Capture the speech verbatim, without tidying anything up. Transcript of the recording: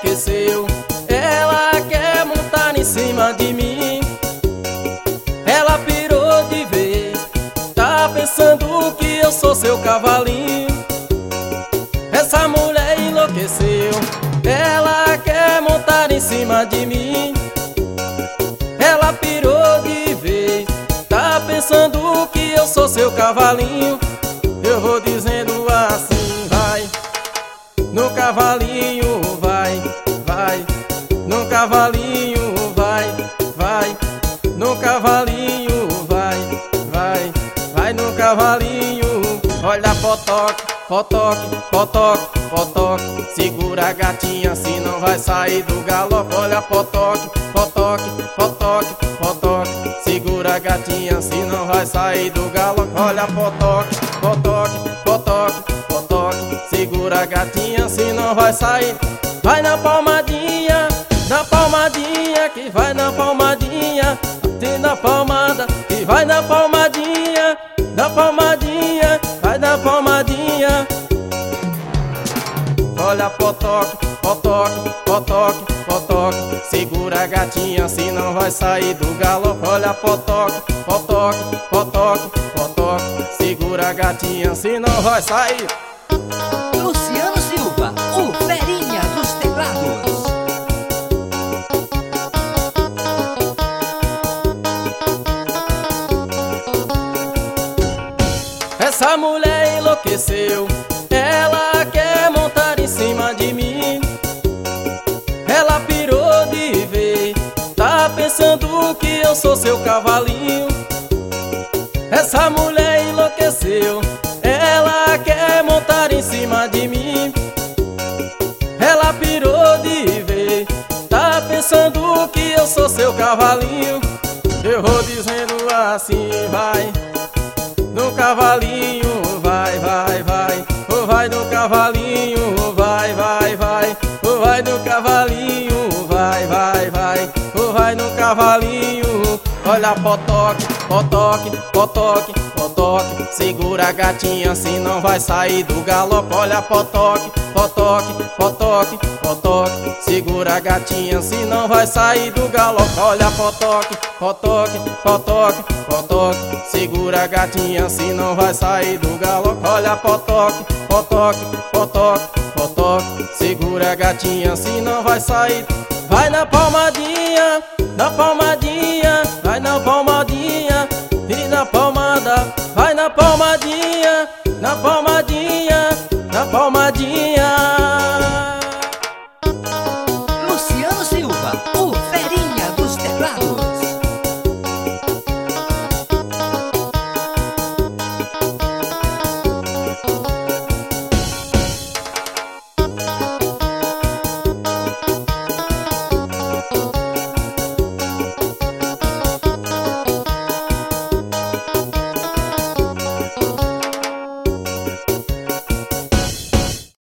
enlouqueceu. Ela quer montar em cima de mim. Ela pirou de vez, tá pensando que eu sou seu cavalinho. Essa mulher enlouqueceu. Ela quer montar em cima de mim. Ela pirou de vez, tá pensando que eu sou seu cavalinho. Eu vou dizendo assim, vai no cavalinho, vai, vai no cavalinho, vai, vai no cavalinho, vai, vai, vai no cavalinho. Olha potoque, potoque, potoque, potoque, segura a gatinha, se não vai sair do galope. Olha potoque, potoque, potoque, potoque, segura a gatinha, se não vai sair do galope. Olha potoque, potoque, potoque, potoque, segura a gatinha, se não vai sair. Vai na palmadinha, na palmadinha, que vai na palmadinha, tem na palmada, que vai na palmadinha, na palmadinha, vai na palmadinha. Olha potoque, potoque, potoque, potoque, segura a gatinha, se não vai sair do galope. Olha potoque, potoque, potoque, potoque, segura a gatinha, se não vai sair. Luciano Silva, o ferinha dos teclados. Essa mulher enlouqueceu. Ela quer montar em cima de mim. Ela pirou de vez, tá pensando que eu sou seu cavalinho. Essa mulher enlouqueceu. Ela quer montar em cima de mim. Ela pirou de vez, tá pensando que eu sou seu cavalinho. Eu vou dizendo assim, vai no cavalinho, vai, vai, vai. Oh, vai no cavalinho, vai, vai, vai. Oh, vai no cavalinho, vai, vai, vai. Oh, vai no cavalinho. Olha potoque, potoque, potoque, potoque, segura a gatinha, se não vai sair do galope. Olha potoque, potoque, potoque, potoque, segura a gatinha, se não vai sair do galope. Olha potoque, potoque, potoque, potoque, segura a gatinha, se não vai sair do galope. Olha potoque, potoque, potoque, potoque, segura a gatinha, se não vai sair. Vai na palmadinha, na palmadinha, vai na palmadinha, e na palmada, vai na palmadinha, na palmadinha, na palmadinha.